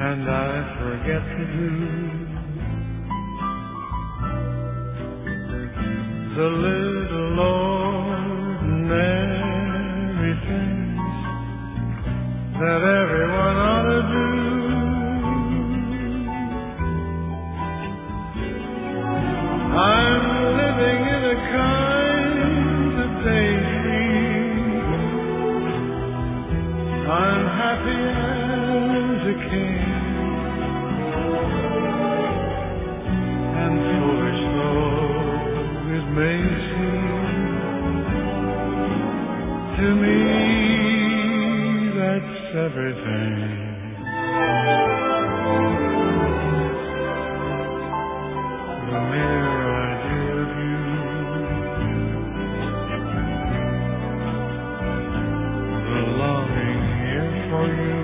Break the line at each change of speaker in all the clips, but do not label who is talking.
and I forget to do the little ordinary things that everyone ought to do. I'm living in a kind of daydream. I'm happy as a king, and foolish though it may seem, to me that's everything. The mere idea of you, the longing here for you.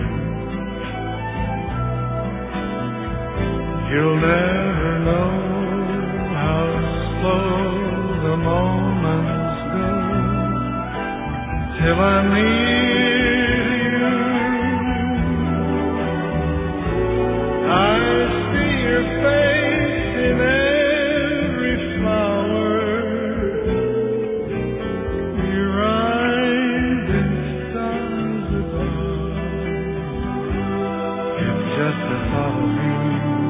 You'll never know how slow the moments go till I'm near you. I see your face in every flower, your eyes in stars above. It's just the thought of you,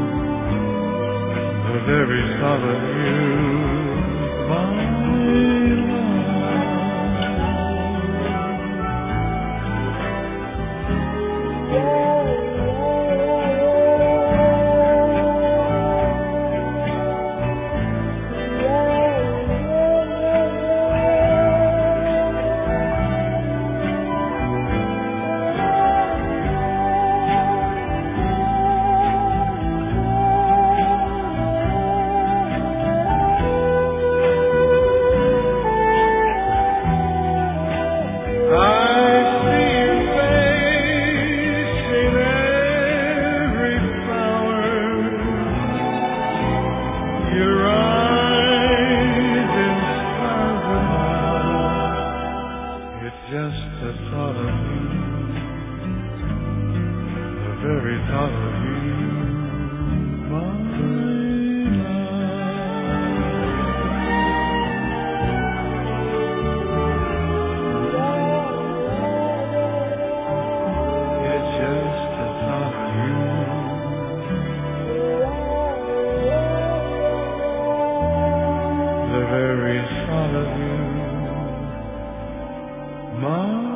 the very thought of you, my just the thought of you, the very thought of you, my love. It's just the thought of you, the very thought of you, my